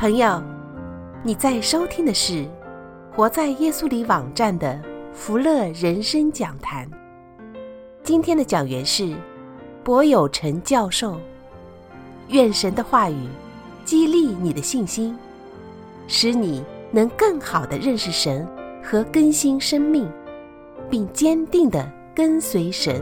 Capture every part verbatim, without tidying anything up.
朋友，你在收听的是活在耶稣里网站的福乐人生讲坛。今天的讲员是柏友成教授。愿神的话语激励你的信心，使你能更好地认识神和更新生命，并坚定地跟随神。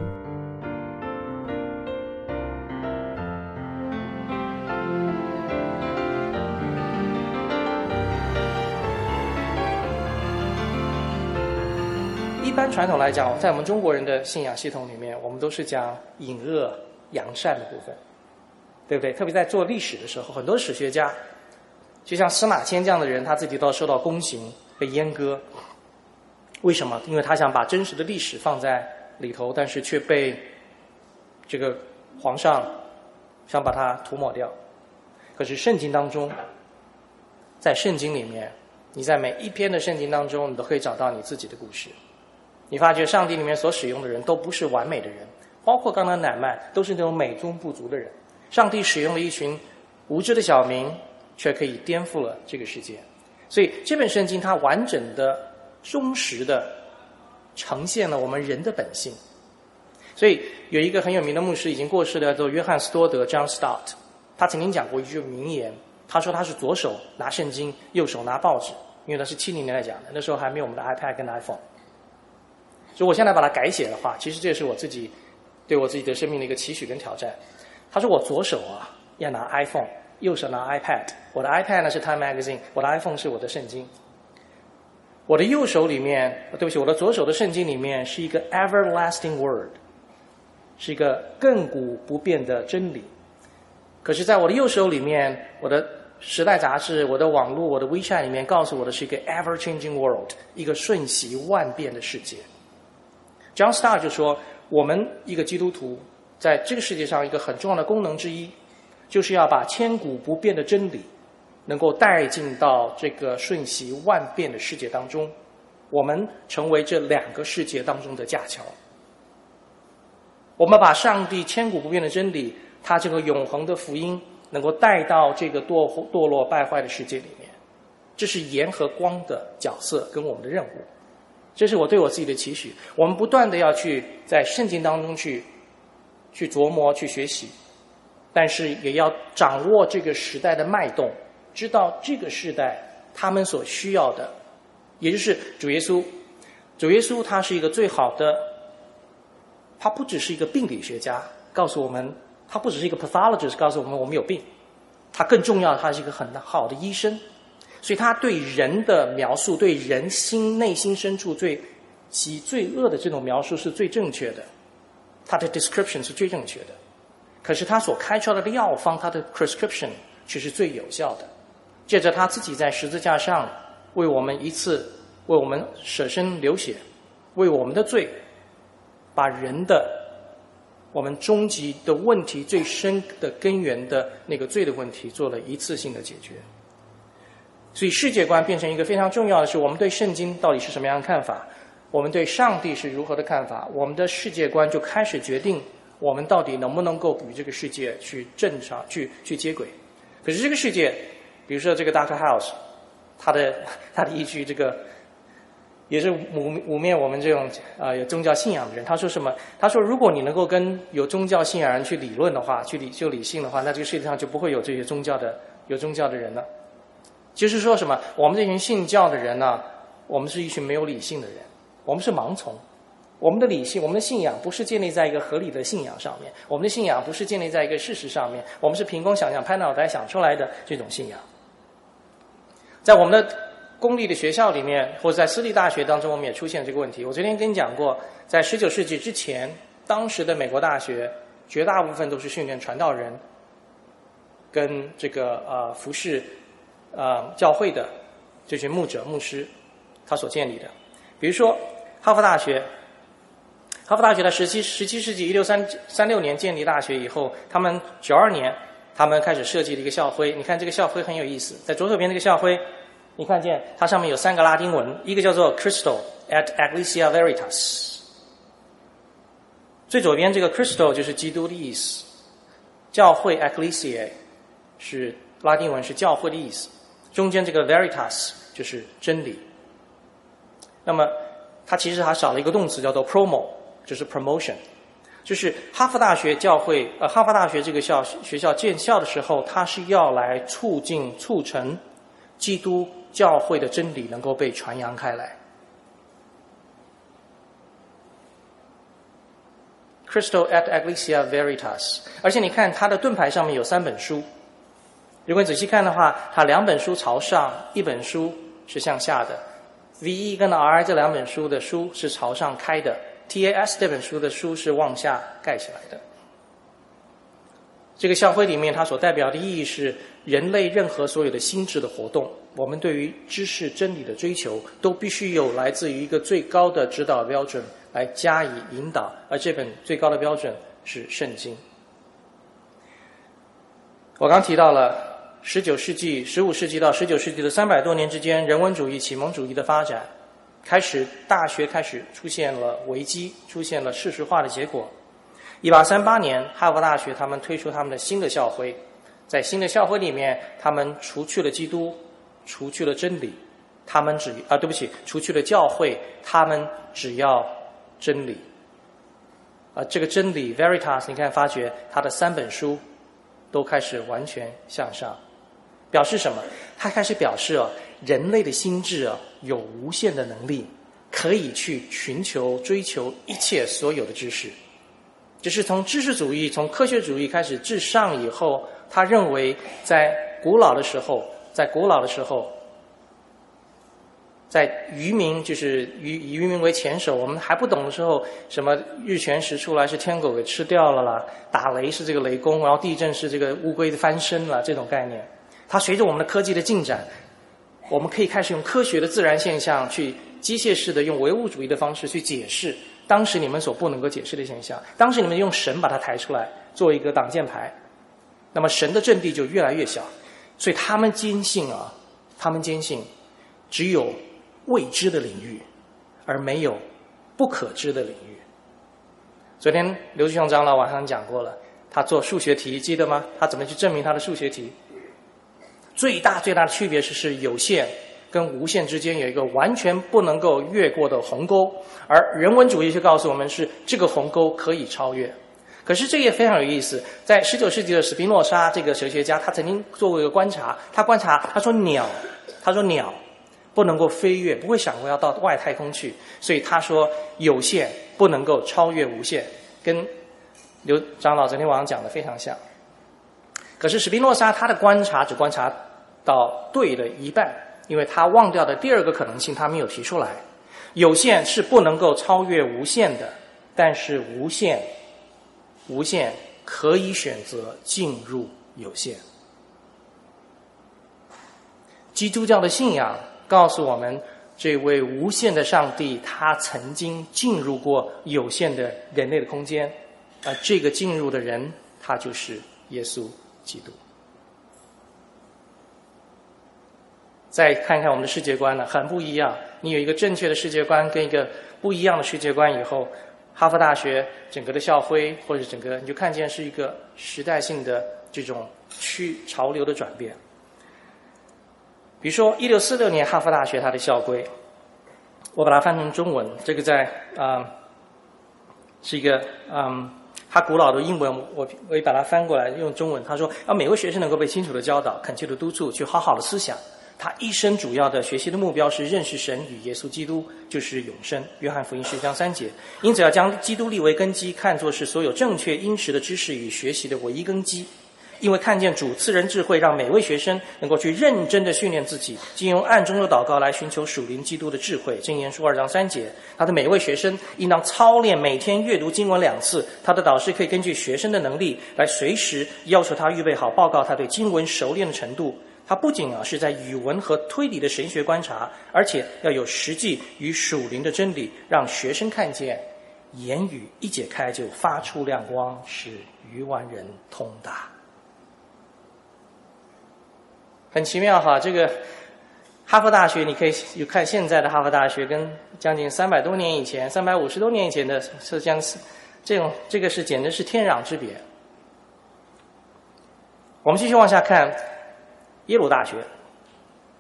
一般传统来讲，在我们中国人的信仰系统里面，我们都是讲隐恶扬善的部分，对不对？特别在做历史的时候，很多史学家，就像司马迁这样的人，他自己都受到宫刑，被阉割。为什么？因为他想把真实的历史放在里头，但是却被这个皇上想把它涂抹掉。可是圣经当中，在圣经里面，你在每一篇的圣经当中，你都可以找到你自己的故事。你发觉上帝里面所使用的人都不是完美的人，包括刚刚乃縵都是那种美中不足的人。上帝使用了一群无知的小民，却可以颠覆了这个世界。所以这本圣经它完整的、忠实的呈现了我们人的本性。所以有一个很有名的牧师已经过世的，叫做约翰斯多德 John Stott， 他曾经讲过一句名言，他说他是左手拿圣经，右手拿报纸，因为他是七零年代讲的，那时候还没有我们的 iPad 跟 iPhone。所以我现在把它改写的话，其实这是我自己对我自己的生命的一个期许跟挑战。他说我左手啊要拿 iPhone， 右手拿 iPad， 我的 iPad 呢是 Time Magazine， 我的 iPhone 是我的圣经。我的右手里面，对不起，我的左手的圣经里面是一个 everlasting word， 是一个亘古不变的真理。可是在我的右手里面，我的时代杂志、我的网络、我的 WeChat 里面告诉我的是一个 ever changing world， 一个瞬息万变的世界。John Stott 就说，我们一个基督徒在这个世界上一个很重要的功能之一，就是要把千古不变的真理能够带进到这个瞬息万变的世界当中，我们成为这两个世界当中的架桥。我们把上帝千古不变的真理，它这个永恒的福音能够带到这个堕堕落败坏的世界里面，这是盐和光的角色跟我们的任务。这是我对我自己的期许。我们不断的要去在圣经当中去去琢磨、去学习，但是也要掌握这个时代的脉动，知道这个时代他们所需要的，也就是主耶稣。主耶稣他是一个最好的，他不只是一个病理学家，告诉我们，他不只是一个 pathologist， 告诉我们我们有病，他更重要的，他是一个很好的医生。所以他对人的描述，对人心内心深处最其罪恶的这种描述是最正确的，他的 description 是最正确的。可是他所开出来的药方，他的 prescription 却是最有效的。借着他自己在十字架上为我们一次为我们舍身流血，为我们的罪，把人的我们终极的问题最深的根源的那个罪的问题做了一次性的解决。所以世界观变成一个非常重要的是，我们对圣经到底是什么样的看法，我们对上帝是如何的看法，我们的世界观就开始决定我们到底能不能够与这个世界去正常去去接轨。可是这个世界，比如说这个 Doctor House， 他的他的依据，这个也是污污蔑我们这种啊、呃、有宗教信仰的人。他说什么？他说如果你能够跟有宗教信仰人去理论的话，去理就理性的话，那这个世界上就不会有这些宗教的有宗教的人了。就是说什么？我们这群信教的人呢、啊，我们是一群没有理性的人，我们是盲从。我们的理性，我们的信仰不是建立在一个合理的信仰上面，我们的信仰不是建立在一个事实上面，我们是凭空想象、拍脑袋想出来的这种信仰。在我们的公立的学校里面，或者在私立大学当中，我们也出现这个问题。我昨天跟你讲过，在十九世纪之前，当时的美国大学绝大部分都是训练传道人跟这个呃服侍呃教会的这群牧者牧师他所建立的。比如说哈佛大学，哈佛大学在十七十七世纪一六三三六年建立大学以后，他们九二年他们开始设计了一个校徽。你看这个校徽很有意思，在左手边这个校徽，你看见它上面有三个拉丁文，一个叫做 Christo et Ecclesia Veritas， 最左边这个 Christo 就是基督的意思，教会 Ecclesia 是拉丁文，是教会的意思。 中间这个 veritas 就是真理。那么它其实还少了一个动词叫做 promo， 就是 promotion， 就是哈佛大学教会呃哈佛大学这个校学校建校的时候，它是要来促进促成基督教会的真理能够被传扬开来。Christo et Ecclesia Veritas， 而且你看它的盾牌上面有三本书，如果你仔细看的话，它两本书朝上，一本书是向下的。V E 跟 R 这两本书的书是朝上开的， T A S 这本书的书是往下盖起来的。这个校徽里面它所代表的意义是人类任何所有的心智的活动，我们对于知识真理的追求都必须有来自于一个最高的指导标准来加以引导，而这本最高的标准是圣经。我刚提到了十九世纪十五世纪到十九世纪的三百多年之间，人文主义启蒙主义的发展开始，大学开始出现了危机，出现了事实化的结果。一八三八年哈佛大学他们推出他们的新的校徽，在新的校徽里面，他们除去了基督，除去了真理，他们只啊对不起除去了教会，他们只要真理。啊，这个真理 Veritas， 你看发觉它的三本书都开始完全向上，表示什么？它开始表示哦，人类的心智啊有无限的能力，可以去寻求追求一切所有的知识。只是从知识主义、从科学主义开始至上以后，他认为在古老的时候，在古老的时候，在渔民就是以以渔民为前手，我们还不懂的时候，什么日全食出来是天狗给吃掉了啦，打雷是这个雷公，然后地震是这个乌龟的翻身了，这种概念。它随着我们的科技的进展，我们可以开始用科学的自然现象去机械式的用唯物主义的方式去解释当时你们所不能够解释的现象。当时你们用神把它抬出来做一个挡箭牌，那么神的阵地就越来越小。所以他们坚信啊，他们坚信只有未知的领域，而没有不可知的领域。昨天刘志雄长老晚上讲过了，他做数学题记得吗？他怎么去证明他的数学题？最大最大的区别是是有限跟无限之间有一个完全不能够越过的鸿沟，而人文主义就告诉我们是这个鸿沟可以超越。可是这也非常有意思，在十九世纪的史宾诺莎这个哲学家，他曾经做过一个观察，他观察他说鸟，他说鸟不能够飞跃，不会想过要到外太空去，所以他说有限不能够超越无限，跟刘长老昨天晚上讲的非常像。可是史宾诺莎他的观察只观察到对的一半，因为他忘掉的第二个可能性他没有提出来。有限是不能够超越无限的，但是无限无限可以选择进入有限。基督教的信仰告诉我们，这位无限的上帝他曾经进入过有限的人类的空间，而这个进入的人他就是耶稣基督。再看看我们的世界观呢，很不一样。你有一个正确的世界观跟一个不一样的世界观以后，哈佛大学整个的校徽或者整个你就看见是一个时代性的这种趋潮流的转变。比如说一六四六年哈佛大学它的校规，我把它翻成中文，这个在啊、呃、是一个嗯它古老的英文，我我也把它翻过来用中文。他说啊，每位学生能够被清楚的教导、恳切的督促，去好好的思想。他一生主要的学习的目标是认识神与耶稣基督，就是永生。约翰福音十章三节。因此要将基督立为根基，看作是所有正确殷实的知识与学习的唯一根基。因为看见主赐人智慧，让每位学生能够去认真的训练自己，经用暗中的祷告来寻求属灵基督的智慧。箴言书二章三节。他的每位学生应当操练每天阅读经文两次，他的导师可以根据学生的能力来随时要求他预备好报告他对经文熟练的程度。他不仅啊是在语文和推理的神学观察，而且要有实际与属灵的真理，让学生看见，言语一解开就发出亮光，使愚顽人通达。很奇妙哈，这个哈佛大学你可以有看现在的哈佛大学跟将近三百多年以前、三百五十多年以前的是相似，这种这个是简直是天壤之别。我们继续往下看。耶鲁大学，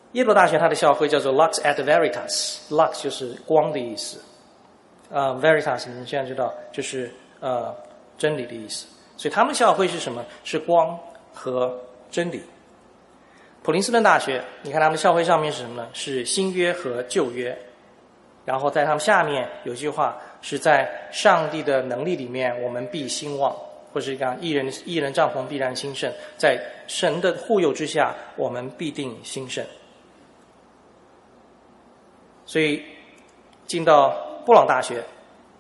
耶鲁大学它的校徽叫做 Lux et Veritas，Lux 就是光的意思，呃 Veritas 你们现在知道就是呃真理的意思，所以他们校徽是什么？是光和真理。普林斯顿大学，你看他们的校徽上面是什么呢？是新约和旧约，然后在他们下面有句话是在上帝的能力里面我们必兴旺，或是讲一人一人帐篷必然兴盛，在神的护佑之下我们必定兴盛。所以进到布朗大学，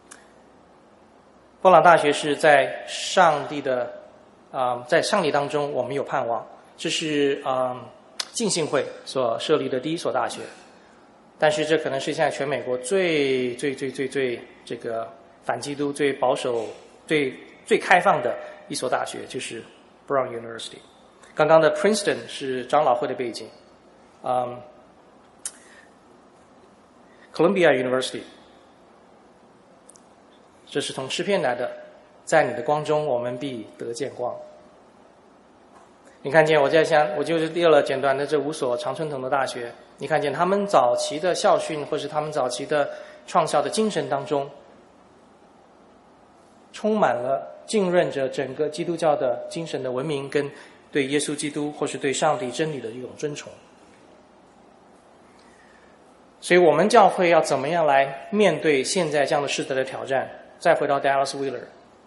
布朗大学是在上帝的啊、呃，在上帝当中我们有盼望，这是啊、呃、浸信会所设立的第一所大学，但是这可能是现在全美国最最最最最这个反基督、最保守、最最开放的一所大学，就是 Brown University。刚刚的 Princeton 是长老会的背景，嗯。Columbia University， 这是从诗篇来的，在你的光中我们必得见光。你看见我在想，我就是列了简短的这五所常春藤的大学，你看见他们早期的校训或是他们早期的创校的精神当中，充满了浸润着整个基督教的精神的文明跟对耶稣基督或是对上帝真理的一种尊崇。所以我们教会要怎么样来面对现在这样的世代的挑战？再回到 Dallas Wheeler，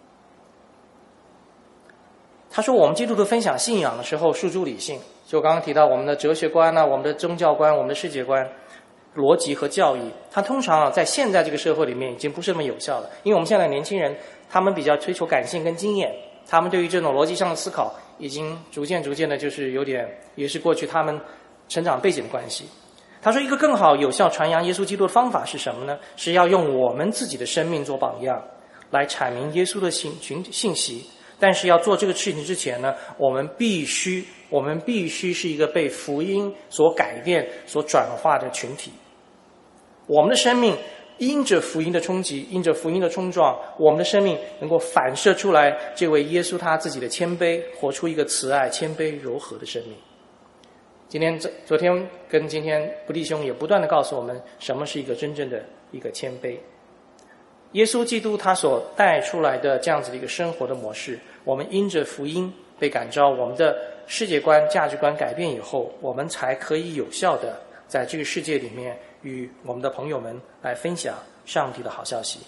他说我们基督徒分享信仰的时候诉诸理性，就刚刚提到我们的哲学观啊，我们的宗教观，我们的世界观，逻辑和教义，它通常啊在现在这个社会里面已经不是那么有效了，因为我们现在的年轻人他们比较追求感性跟经验，他们对于这种逻辑上的思考已经逐渐逐渐的就是有点也是过去他们成长背景的关系。他说一个更好有效传扬耶稣基督的方法是什么呢？是要用我们自己的生命做榜样，来阐明耶稣的信信息。但是要做这个事情之前呢，我们必须我们必须是一个被福音所改变所转化的群体。我们的生命因着福音的冲击，因着福音的冲撞，我们的生命能够反射出来这位耶稣他自己的谦卑，活出一个慈爱、谦卑、柔和的生命。今天昨天跟今天不弟兄也不断的告诉我们什么是一个真正的一个谦卑。耶稣基督他所带出来的这样子的一个生活的模式，我们因着福音被感召，我们的世界观价值观改变以后，我们才可以有效的在这个世界里面与我们的朋友们来分享上帝的好消息。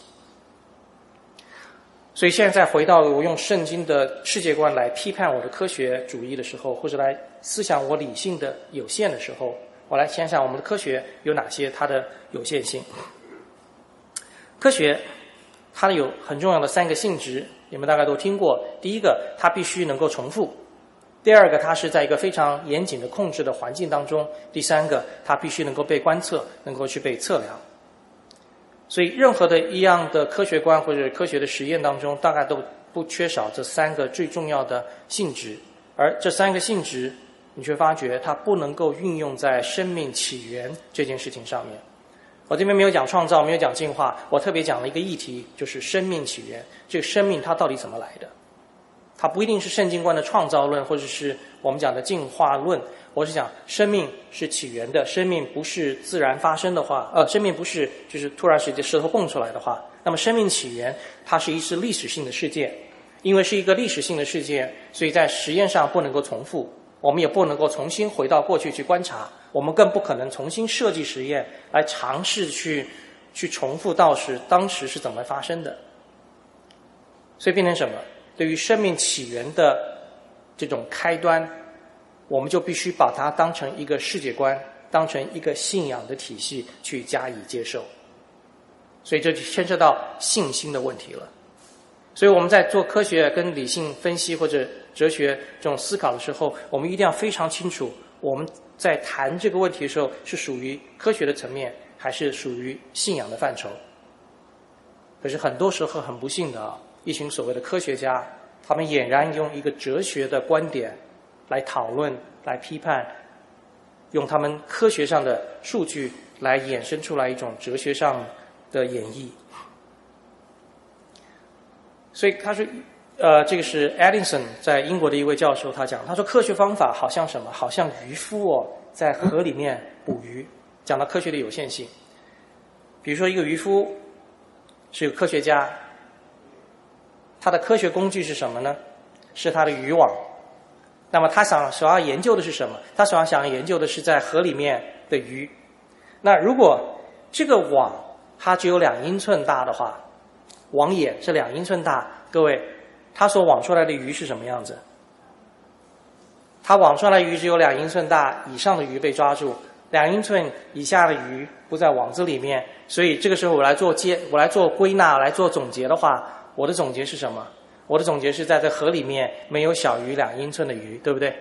所以现在再回到我用圣经的世界观来批判我的科学主义的时候，或者来思想我理性的有限的时候，我来想想我们的科学有哪些它的有限性。科学它有很重要的三个性质，你们大概都听过。第一个，它必须能够重复；第二个，它是在一个非常严谨的控制的环境当中；第三个，它必须能够被观测，能够去被测量。所以任何的一样的科学观或者科学的实验当中，大概都不缺少这三个最重要的性质，而这三个性质你却发觉它不能够运用在生命起源这件事情上面。我这边没有讲创造，没有讲进化，我特别讲了一个议题，就是生命起源。这个生命它到底怎么来的？它不一定是圣经观的创造论，或者是我们讲的进化论。我是讲生命是起源的，生命不是自然发生的话，呃，生命不是就是突然是一个石头蹦出来的话，那么生命起源它是一次历史性的事件。因为是一个历史性的事件，所以在实验上不能够重复，我们也不能够重新回到过去去观察，我们更不可能重新设计实验来尝试去去重复到时当时是怎么发生的。所以变成什么？对于生命起源的这种开端，我们就必须把它当成一个世界观，当成一个信仰的体系去加以接受。所以这就牵涉到信心的问题了。所以我们在做科学跟理性分析或者哲学这种思考的时候，我们一定要非常清楚我们在谈这个问题的时候是属于科学的层面还是属于信仰的范畴。可是很多时候很不幸的啊，一群所谓的科学家，他们俨然用一个哲学的观点来讨论、来批判，用他们科学上的数据来衍生出来一种哲学上的演绎。所以他是呃，这个是 Edison 在英国的一位教授，他讲，他说科学方法好像什么？好像渔夫哦， 在河里面捕鱼，讲到科学的有限性。比如说一个渔夫是个科学家，他的科学工具是什么呢？是他的渔网。那么他想想要研究的是什么？他想要想研究的是在河里面的鱼。那如果这个网它只有两英寸大的话，网眼是两英寸大，各位，他所网出来的鱼是什么样子？他网出来的鱼只有两英寸大，以上的鱼被抓住，两英寸以下的鱼不在网子里面。所以这个时候我来做接，我来做归纳，来做总结的话，我的总结是什么？我的总结是在这河里面没有小于两英寸的鱼，对不对？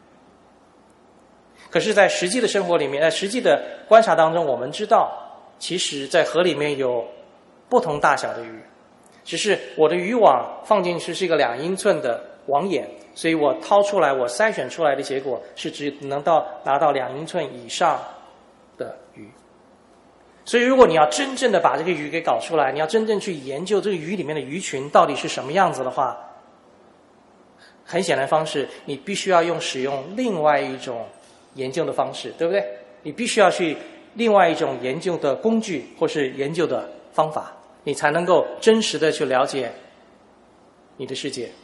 可是在实际的生活里面，在实际的观察当中，我们知道其实在河里面有不同大小的鱼，只是我的渔网放进去是一个两英寸的网眼，所以我掏出来，我筛选出来的结果是只能到拿到两英寸以上的鱼。所以如果你要真正的把这个鱼给搞出来，你要真正去研究这个鱼里面的鱼群到底是什么样子的话，很显然方式，你必须要用使用另外一种研究的方式，对不对？你必须要去另外一种研究的工具或是研究的方法，你才能够真实的去了解你的世界。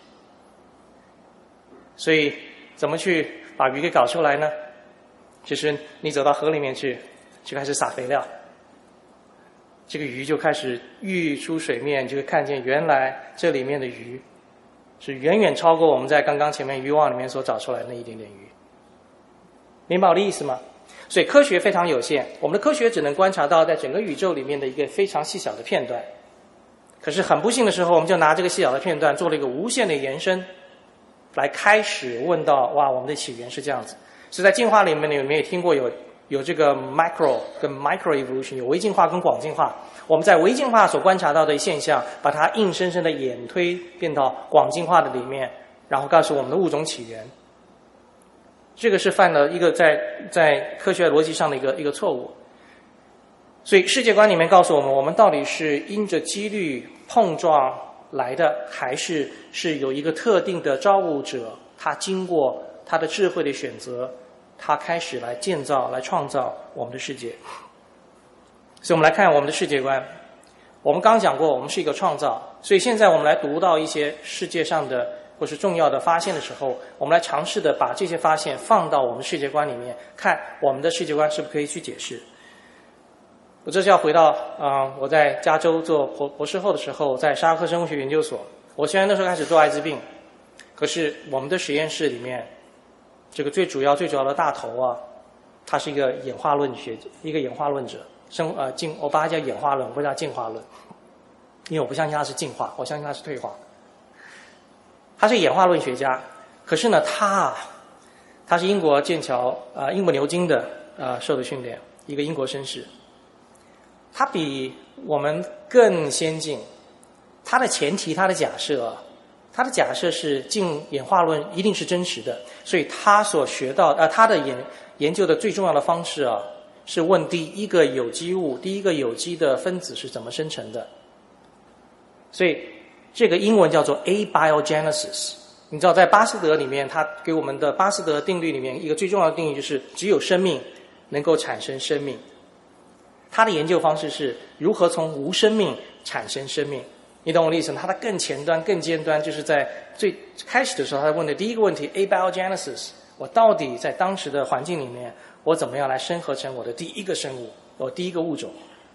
所以怎么去把鱼给搞出来呢？其实你走到河里面去，就开始撒肥料，这个鱼就开始跃出水面，就会看见原来这里面的鱼是远远超过我们在刚刚前面渔网里面所找出来的那一点点鱼。明白我的意思吗？所以科学非常有限，我们的科学只能观察到在整个宇宙里面的一个非常细小的片段。可是很不幸的时候，我们就拿这个细小的片段做了一个无限的延伸，来开始问到，哇，我们的起源是这样子。所以在进化里面，你们也听过有有这个 macro 跟 micro evolution， 有微进化跟广进化。我们在微进化所观察到的现象，把它硬生生的演推变到广进化的里面，然后告诉我们的物种起源。这个是犯了一个在在科学逻辑上的一个一个错误。所以世界观里面告诉我们，我们到底是因着几率碰撞来的，还是是有一个特定的造物者，他经过他的智慧的选择，他开始来建造来创造我们的世界。所以我们来看我们的世界观。我们刚讲过我们是一个创造，所以现在我们来读到一些世界上的或是重要的发现的时候，我们来尝试的把这些发现放到我们世界观里面，看我们的世界观是不是可以去解释。我这是要回到啊、呃，我在加州做博博士后的时候，在沙克生物学研究所。我虽然那时候开始做艾滋病，可是我们的实验室里面，这个最主要最主要的大头啊，他是一个演化论学，一个演化论者，生呃进，我把它叫演化论，不叫进化论，因为我不相信它是进化，我相信它是退化。他是演化论学家，可是呢，他他是英国剑桥啊、呃、英国牛津的啊、呃、受的训练，一个英国绅士。他比我们更先进。他的前提，他的假设啊，他的假设是进演化论一定是真实的，所以他所学到呃他的研研究的最重要的方式啊，是问第一个有机物，第一个有机的分子是怎么生成的。所以这个英文叫做 abiogenesis。你知道在巴斯德里面，他给我们的巴斯德定律里面一个最重要的定义就是只有生命能够产生生命。他的研究方式是如何从无生命产生生命。你懂我的意思吗？他的更前端更尖端就是在最开始的时候他问的第一个问题 abiogenesis， 我到底在当时的环境里面我怎么样来生合成我的第一个生物，我第一个物种。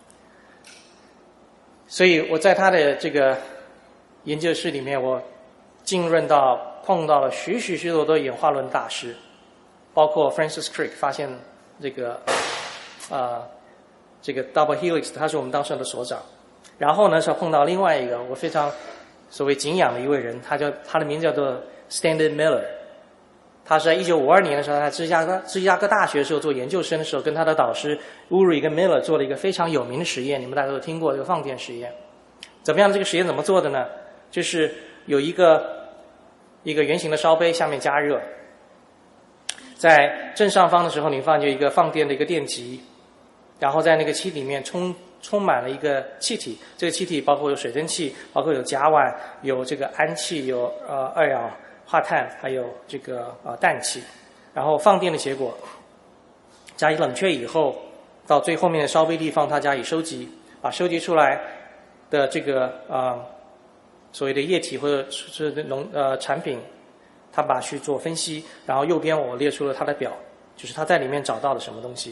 所以我在他的这个研究室里面，我浸润到碰到了许许许多多演化论大师，包括 Francis Crick 发现这个呃这个 double helix， 他是我们当时的所长。然后呢是碰到另外一个我非常所谓敬仰的一位人，他叫他的名字叫做 Stanley Miller。他是在一九五二年的时候，在芝加哥芝加哥大学的时候做研究生的时候，跟他的导师 Urey 跟 Miller 做了一个非常有名的实验，你们大家都听过这个放电实验。怎么样？这个实验怎么做的呢？就是有一个一个圆形的烧杯，下面加热，在正上方的时候，你放就一个放电的一个电极，然后在那个气里面充充满了一个气体，这个气体包括有水蒸气，包括有甲烷，有这个氨气，有呃二氧化碳，还有这个呃氮气。然后放电的结果， 加以冷却以后，到最后面的烧杯地方，它加以收集，把收集出来的这个啊、呃、所谓的液体或者是农呃产品，它把它去做分析，然后右边我列出了它的表，就是它在里面找到了什么东西。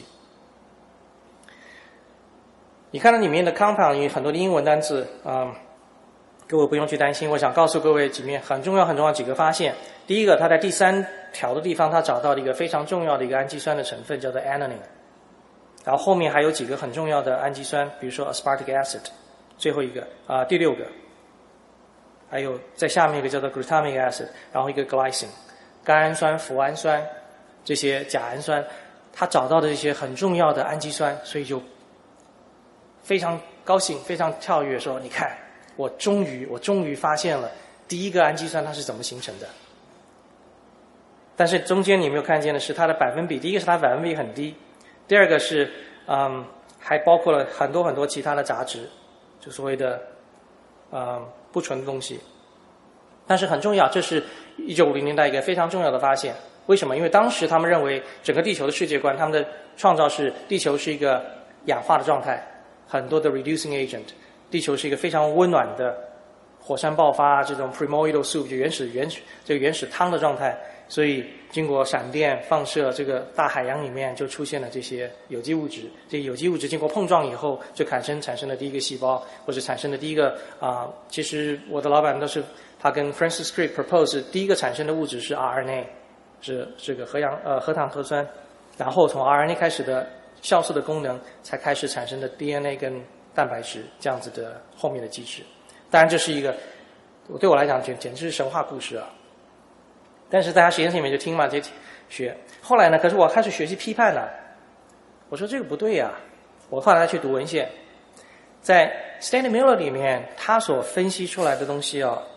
你看到里面的 compound 有很多的英文单词啊、呃，各位不用去担心。我想告诉各位几面很重要很重要几个发现。第一个，它在第三条的地方，它找到了一个非常重要的一个氨基酸的成分，叫做 alanine。然后后面还有几个很重要的氨基酸，比如说 aspartic acid， 最后一个啊、呃、第六个，还有在下面一个叫做 glutamic acid， 然后一个 glycine， 甘氨酸、脯氨酸这些甲氨酸，它找到的这些很重要的氨基酸，所以就非常高兴，非常跳跃，说你看，我终于我终于发现了第一个氨基酸它是怎么形成的。但是中间你没有看见的是它的百分比，第一个是它百分比很低，第二个是嗯还包括了很多很多其他的杂质，就所谓的嗯不纯的东西。但是很重要，这是一九五零年代一个非常重要的发现。为什么？因为当时他们认为整个地球的世界观，他们的创造是地球是一个氧化的状态，很多的 reducing agent， 地球是一个非常温暖的火山爆发这种 primordial soup 就原始原始这个原始汤的状态。所以经过闪电放射，这个大海洋里面就出现了这些有机物质，这些有机物质经过碰撞以后就产生产生了第一个细胞，或者产生的第一个啊、呃，其实我的老板都是他跟 Francis Crick propose 第一个产生的物质是 R N A， 是这个核氧呃核糖核酸，然后从 R N A 开始的酵素的功能才开始产生的 D N A 跟蛋白质这样子的后面的机制。当然这是一个对我来讲简简直是神话故事啊。但是大家实验室里面就听嘛，就学。后来呢，可是我开始学习批判了。我说这个不对呀、啊。我后来去读文献，在 Stanley Miller 里面，他所分析出来的东西啊，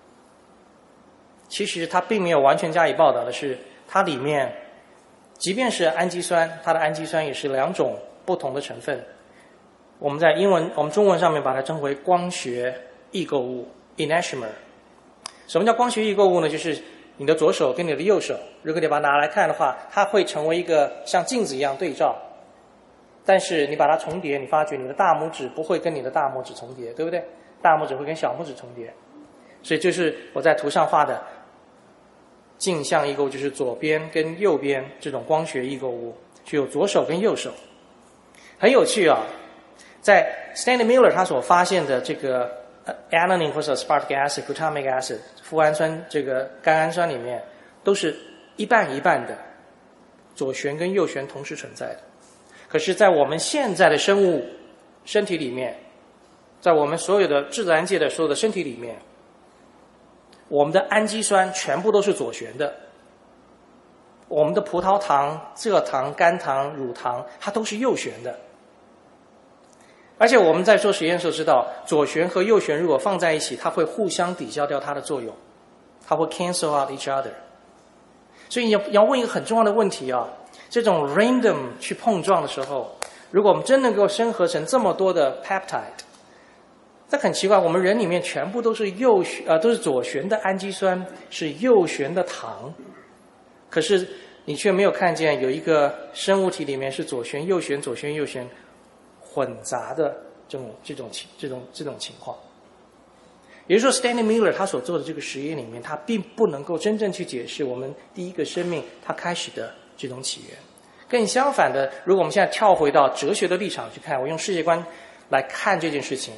其实他并没有完全加以报道的是，它里面即便是氨基酸，它的氨基酸也是两种不同的成分。我们在英文，我们中文上面把它称为光学异构物 enantiomer。什么叫光学异构物呢？就是你的左手跟你的右手，如果你把它拿来看的话，它会成为一个像镜子一样对照。但是你把它重叠，你发觉你的大拇指不会跟你的大拇指重叠，对不对？大拇指会跟小拇指重叠。所以就是我在图上画的镜像异构，就是左边跟右边这种光学异构物，具有左手跟右手。很有趣啊，在 Stanley Miller 他所发现的这个alanine 或者 aspartic acid、glutamic acid 脯氨酸这个甘氨酸里面，都是一半一半的，左旋跟右旋同时存在的。可是在我们现在的生物身体里面，在我们所有的自然界的所有的身体里面，我们的氨基酸全部都是左旋的。我们的葡萄糖、蔗糖、甘糖、乳糖，它都是右旋的。而且我们在做实验的时候知道，左旋和右旋如果放在一起，它会互相抵消掉它的作用，它会 cancel out each other。所以你要要问一个很重要的问题啊，这种 random 去碰撞的时候，如果我们真能够生合成这么多的 peptide， 这很奇怪，我们人里面全部都是右旋呃都是左旋的氨基酸，是右旋的糖，可是你却没有看见有一个生物体里面是左旋右旋左旋右旋混杂的这种这种这种这种情况。也就是说 Stanley Miller 他所做的这个实验里面，他并不能够真正去解释我们第一个生命它开始的这种起源。更相反的，如果我们现在跳回到哲学的立场去看，我用世界观来看这件事情，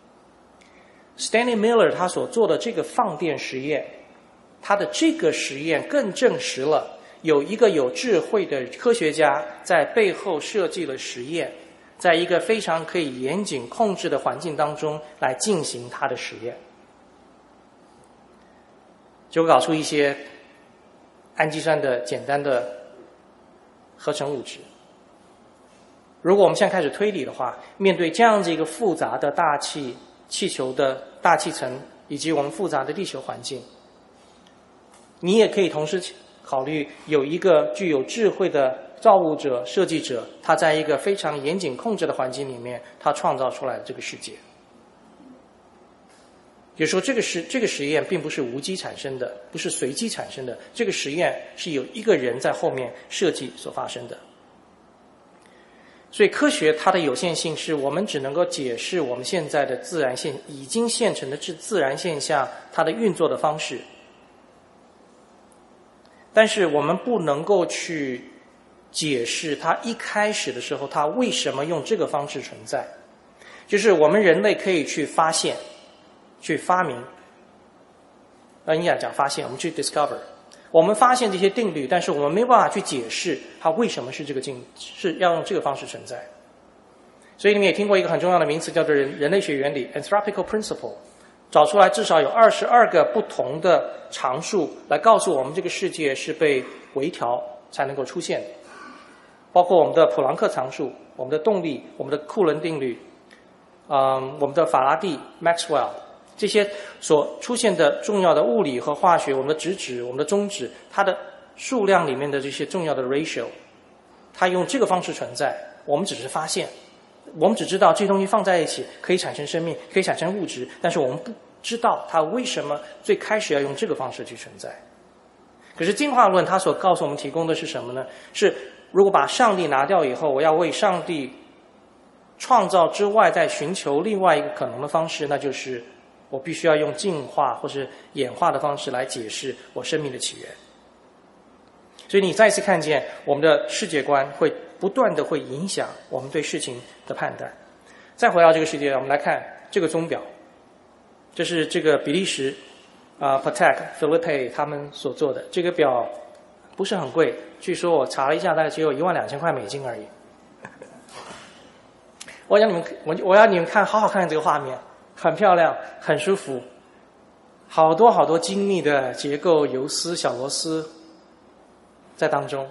Stanley Miller 他所做的这个放电实验，他的这个实验更证实了有一个有智慧的科学家在背后设计了实验，在一个非常可以严谨控制的环境当中来进行他的实验，就搞出一些氨基酸的简单的合成物质。如果我们现在开始推理的话，面对这样子一个复杂的大气气球的大气层以及我们复杂的地球环境，你也可以同时考虑有一个具有智慧的造物者、设计者，他在一个非常严谨控制的环境里面，他创造出来的这个世界。也就是说，这个实这个实验并不是无机产生的，不是随机产生的，这个实验是有一个人在后面设计所发生的。 所以科学它的有限性是我们只能够解释我们现在的自然现已经现成的自自然现象它的运作的方式，但是我们不能够去解释它一开始的时候它为什么用这个方式存在。就是我们人类可以去发现去发明，呃，应该讲发现，我们去 discover， 我们发现这些定律，但是我们没有办法去解释它为什么是这个定是要用这个方式存在。所以你们也听过一个很重要的名词叫做人人类学原理 anthropical principle， 找出来至少有二十二个不同的常数来告诉我们这个世界是被微调才能够出现的，包括我们的普朗克常数、我们的动力、我们的库伦定律，嗯，我们的法拉第 Maxwell， 这些所出现的重要的物理和化学，我们的质子、我们的中子，它的数量里面的这些重要的 ratio， 它用这个方式存在，我们只是发现，我们只知道这些东西放在一起可以产生生命，可以产生物质，但是我们不知道它为什么最开始要用这个方式去存在。可是进化论它所告诉我们提供的是什么呢？是如果把上帝拿掉以后，我要为上帝创造之外再寻求另外一个可能的方式，那就是我必须要用进化或是演化的方式来解释我生命的起源。所以你再次看见我们的世界观会不断的会影响我们对事情的判断。再回到这个世界，我们来看这个钟表，这是这个比利时啊、呃、Patek Philippe 他们所做的这个表，不是很贵，据说我查了一下，大概只有一万两千块美金而已。我要你们，我我要你们看，好好看这个画面，很漂亮，很舒服，好多好多精密的结构游丝、小螺丝在当中。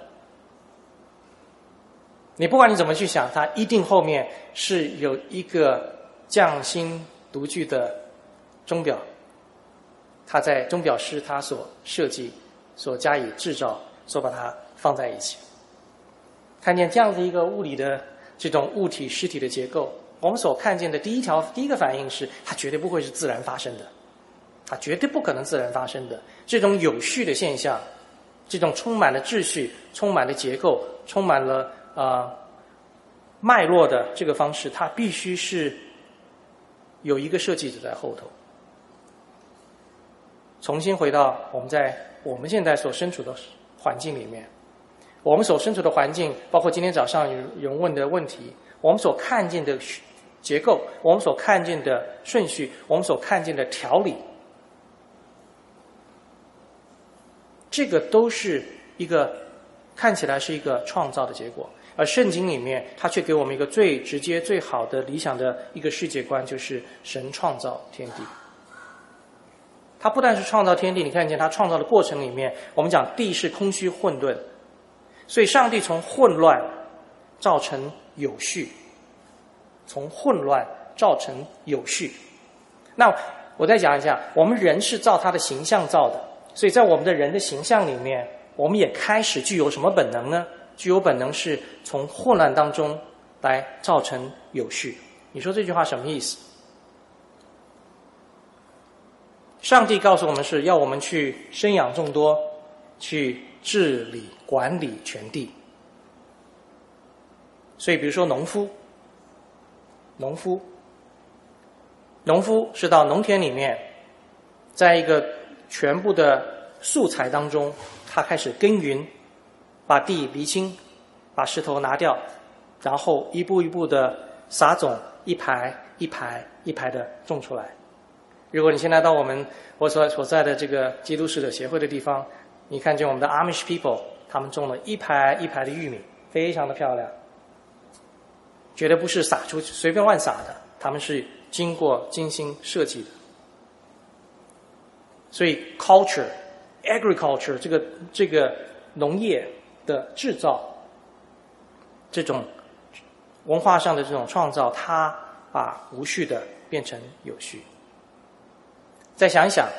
你不管你怎么去想，它一定后面是有一个匠心独具的钟表，它在钟表师他所设计、所加以制造、所把它放在一起。看见这样的一个物理的这种物体实体的结构，我们所看见的第一条第一个反应是，它绝对不会是自然发生的，它绝对不可能自然发生的。这种有序的现象，这种充满了秩序、充满了结构、充满了呃脉络的这个方式，它必须是有一个设计者在后头。重新回到我们在我们现在所身处的环境里面，我们所身处的环境，包括今天早上有有人问的问题，我们所看见的结构，我们所看见的顺序，我们所看见的条理，这个都是一个看起来是一个创造的结果。而圣经里面它却给我们一个最直接最好的理想的一个世界观，就是神创造天地。它不但是创造天地，你看见它创造的过程里面，我们讲地是空虚混沌，所以上帝从混乱造成有序，从混乱造成有序。那我再讲一下，我们人是照他的形象造的，所以在我们的人的形象里面，我们也开始具有什么本能呢？具有本能是从混乱当中来造成有序。你说这句话什么意思？上帝告诉我们是要我们去生养众多，去治理管理全地。所以比如说农夫农夫农夫是到农田里面，在一个全部的素材当中，他开始耕耘，把地厘清，把石头拿掉，然后一步一步的撒种，一排一排一排的种出来。如果你现在到我们我所所在的这个基督使者协会的地方，你看见我们的 Amish people， 他们种了一排一排的玉米，非常的漂亮，绝对不是撒出随便乱撒的，他们是经过精心设计的。所以 culture agriculture 这个这个农业的制造，这种文化上的这种创造，它把无序的变成有序。再想一想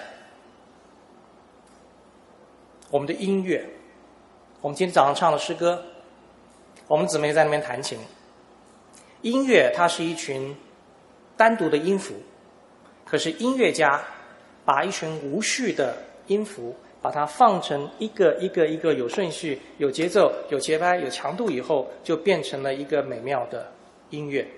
我们的音乐，我们今天早上唱的诗歌，我们姊妹在那边弹琴。音乐它是一群单独的音符，可是音乐家把一群无序的音符把它放成一个一个一个有顺序、有节奏、有节拍、有强度以后，就变成了一个美妙的音乐。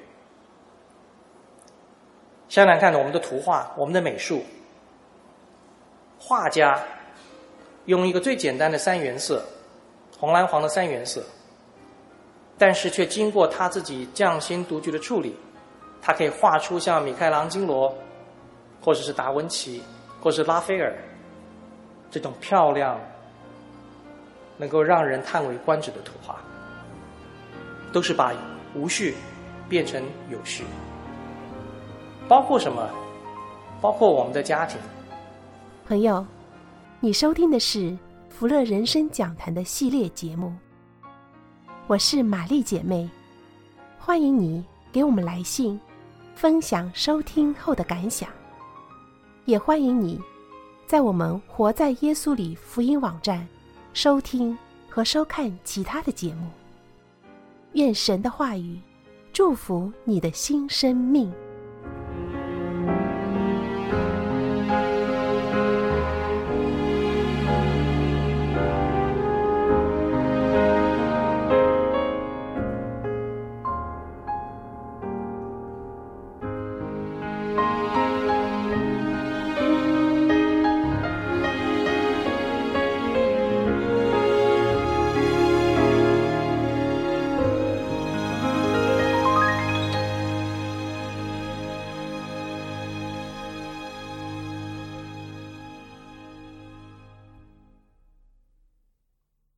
想想看，我们的图画，我们的美术，画家用一个最简单的三原色，红蓝黄的三原色，但是却经过他自己匠心独具的处理，他可以画出像米开朗基罗，或者是达文奇，或者是拉斐尔这种漂亮能够让人叹为观止的图画，都是把无序变成有序。包括什么？包括我们的家庭。 朋友，你收听的是福乐人生讲坛的系列节目，我是玛丽姐妹，欢迎你给我们来信分享收听后的感想，也欢迎你在我们活在耶稣里福音网站收听和收看其他的节目。愿神的话语祝福你的新生命。